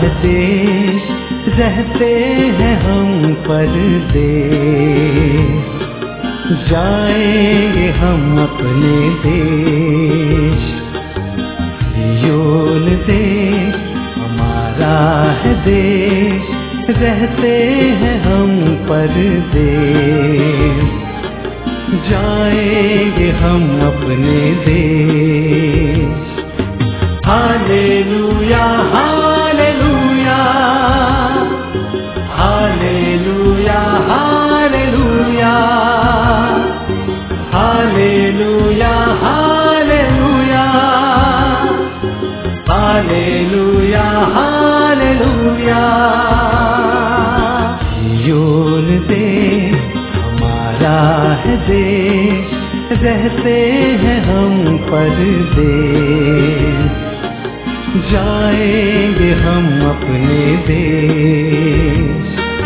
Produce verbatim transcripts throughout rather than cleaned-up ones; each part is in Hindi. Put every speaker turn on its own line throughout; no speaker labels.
है देश, रहते हैं हम परदेश। जाएंगे हम अपने देश, सियोन देश हमारा है देश, रहते हैं हम परदेश। जाएंगे हम अपने देश। Hallelujah hallelujah hallelujah hallelujah hallelujah hallelujah hallelujah hallelujah. सियोन देश हमारा है देश, रहते हैं हम परदेश। जाएंगे हम अपने देश।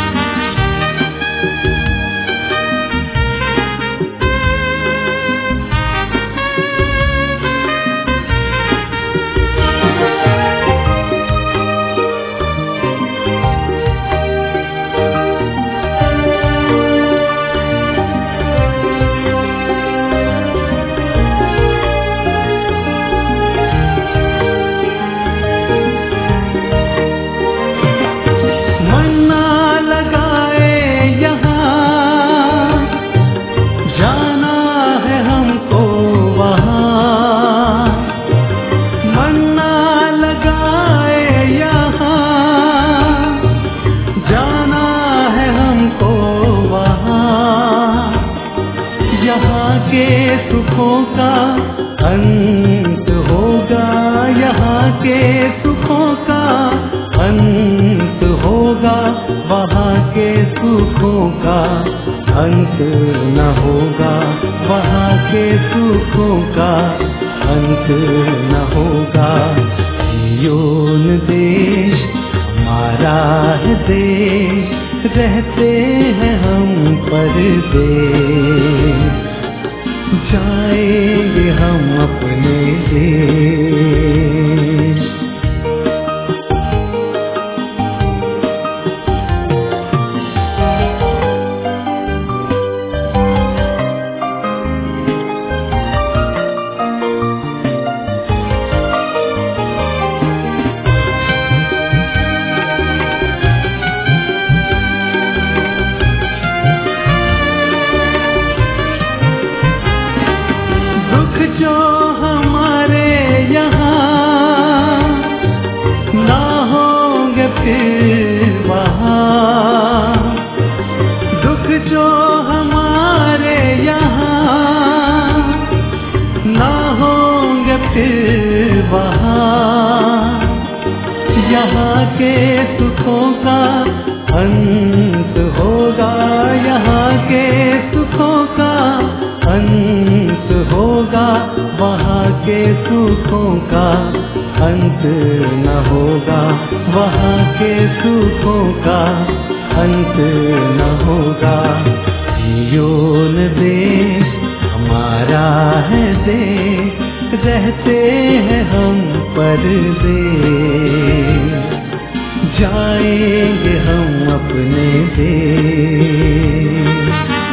अंत होगा, यहाँ के सुखों का अंत होगा, वहाँ के सुखों का अंत न होगा, वहाँ के सुखों का अंत न होगा। सियोन देश हमारा है देश, रहते हैं हम परदेश। जाएंगे हम अपने देश। जो हमारे यहाँ ना होंगे फिर वहाँ, दुख जो हमारे यहाँ ना होंगे फिर वहाँ। यहाँ के सुखों का अंत होगा, यहाँ के सुखों का अंत होगा, वहाँ के सुखों का अंत न होगा, वहाँ के सुखों का अंत न होगा। सियोन देश हमारा है देश, रहते हैं हम परदेश। जाएंगे हम अपने देश।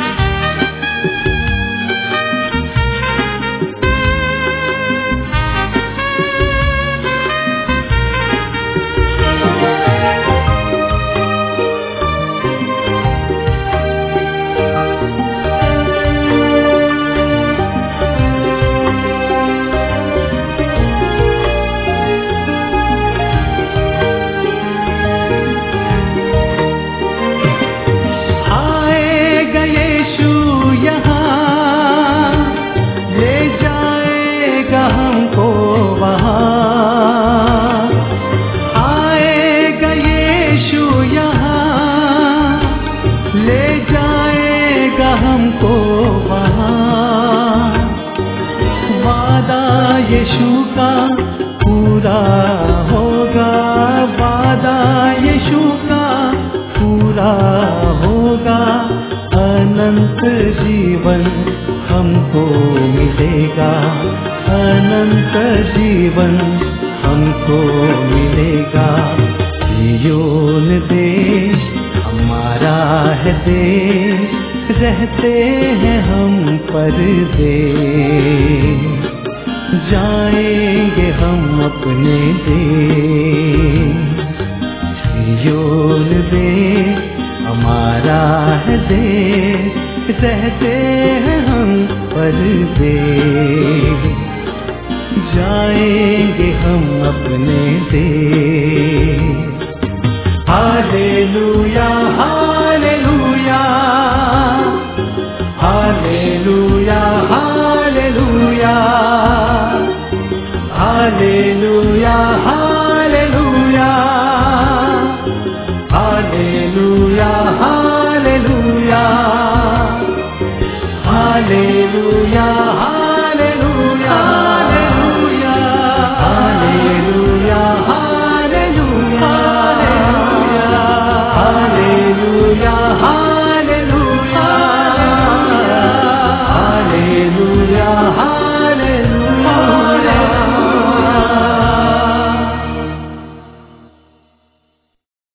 हमको वहाँ वादा यीशु का पूरा होगा, वादा यीशु का पूरा होगा। अनंत जीवन हमको मिलेगा, अनंत जीवन हमको मिलेगा। सिय्योन देश हमारा है देश, रहते हैं हम परदेश, जाएंगे हम अपने देश। सिय्योन देश हमारा है देश, रहते हैं हम परदेश, जाएंगे हम अपने देश। Hallelujah hallelujah hallelujah hallelujah hallelujah hallelujah hallelujah hallelujah hallelujah